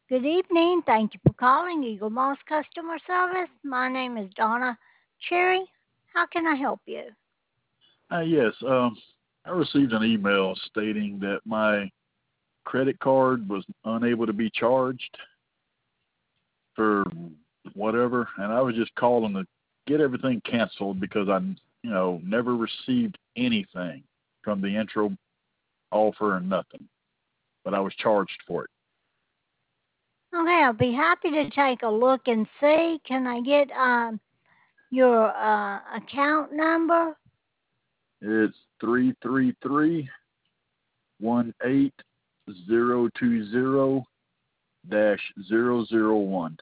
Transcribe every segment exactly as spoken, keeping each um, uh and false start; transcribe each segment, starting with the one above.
Good evening. Thank you for calling Eagle Moss Customer Service. My name is Donna Cherry. How can I help you? Uh, yes, um, I received an email stating that my credit card was unable to be charged for whatever, and I was just calling to get everything canceled because I, you know, never received anything from the intro offer and nothing, but I was charged for it. Okay, I'll be happy to take a look and see. Can I get um your uh, account number? It's three three three one eight zero two zero dash zero zero one.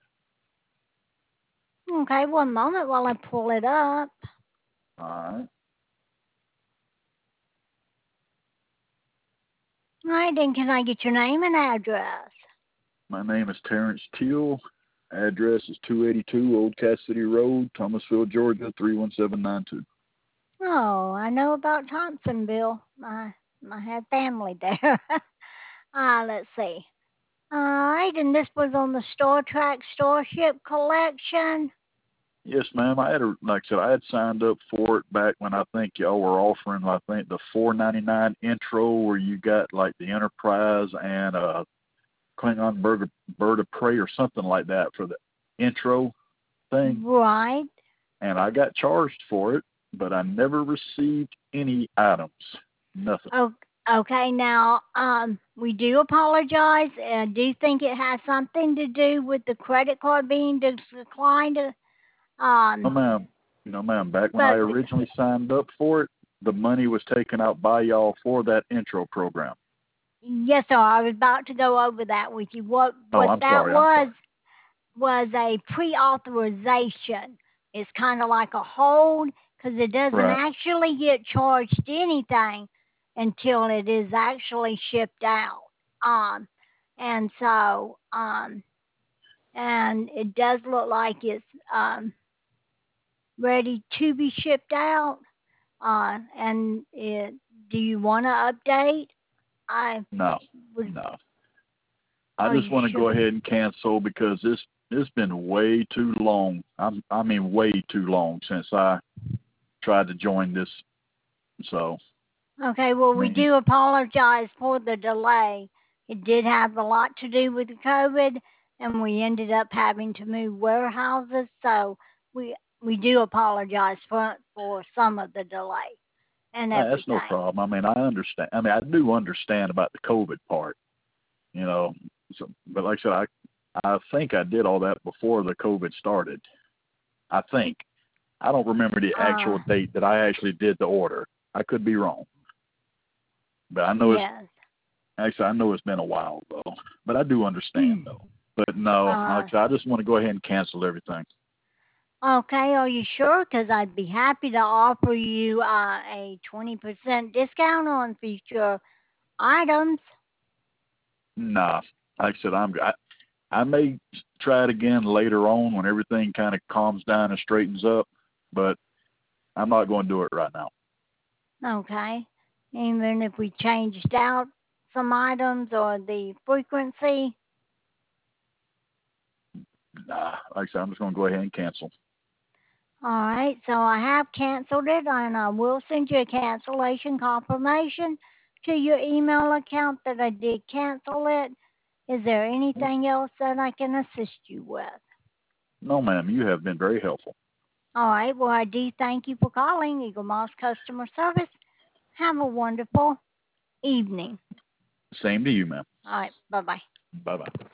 Okay, one moment while I pull it up. All right. All right, then can I get your name and address? My name is Terrence Teal. Address is two eighty-two Old Cass City Road, Thomasville, Georgia, three one seven nine two. Oh, I know about Thompsonville. I I have family there. uh, let's see. All right, and this was on the Star Trek Starship Collection. Yes, ma'am. I had a, like I said, I had signed up for it back when I think y'all were offering, I think, the four ninety-nine intro where you got like the Enterprise and a Klingon bird of, bird of prey or something like that for the intro thing. Right. And I got charged for it, but I never received any items. Nothing. Oh, okay. Now, um, we do apologize. I do think it has something to do with the credit card being declined. No, Um, ma'am. No, ma'am. Back when I but originally signed up for it, the money was taken out by y'all for that intro program. yes, sir. I was about to go over that with you. What Oh, what I'm that sorry. I'm was sorry. was a pre-authorization. It's kind of like a hold because it doesn't Right. actually get charged anything until it is actually shipped out. Um, and so, um, and it does look like it's um, ready to be shipped out. Uh, and it, do you want to update? I No, would. no. I Are just you want to sure? go ahead and cancel because this it's been way too long. I'm, I mean, way too long since I tried to join this. So, Okay, well, I we mean, do apologize for the delay. It did have a lot to do with COVID, and we ended up having to move warehouses, so we we do apologize for for some of the delay and uh, that's no everything. problem. I mean, I understand. I mean, I do understand about the COVID part, you know. So, but like I said, I I think I did all that before the COVID started. I think. I don't remember the Uh, actual date that I actually did the order. I could be wrong, but I know it's yes. actually I know it's been a while though. But I do understand though. But no, Uh, like I said, I just want to go ahead and cancel everything. okay, are you sure? Because I'd be happy to offer you uh, a twenty percent discount on future items. Nah, like I said, I'm I, I may try it again later on when everything kind of calms down and straightens up, but I'm not going to do it right now. Okay. Even if we changed out some items or the frequency. Nah, like I said, I'm just going to go ahead and cancel. All right. So I have canceled it and I will send you a cancellation confirmation to your email account that I did cancel it. Is there anything else that I can assist you with? No, ma'am, you have been very helpful. All right. Well, I do thank you for calling Eagle Moss Customer Service. Have a wonderful evening. Same to you, ma'am. All right. Bye bye. Bye bye.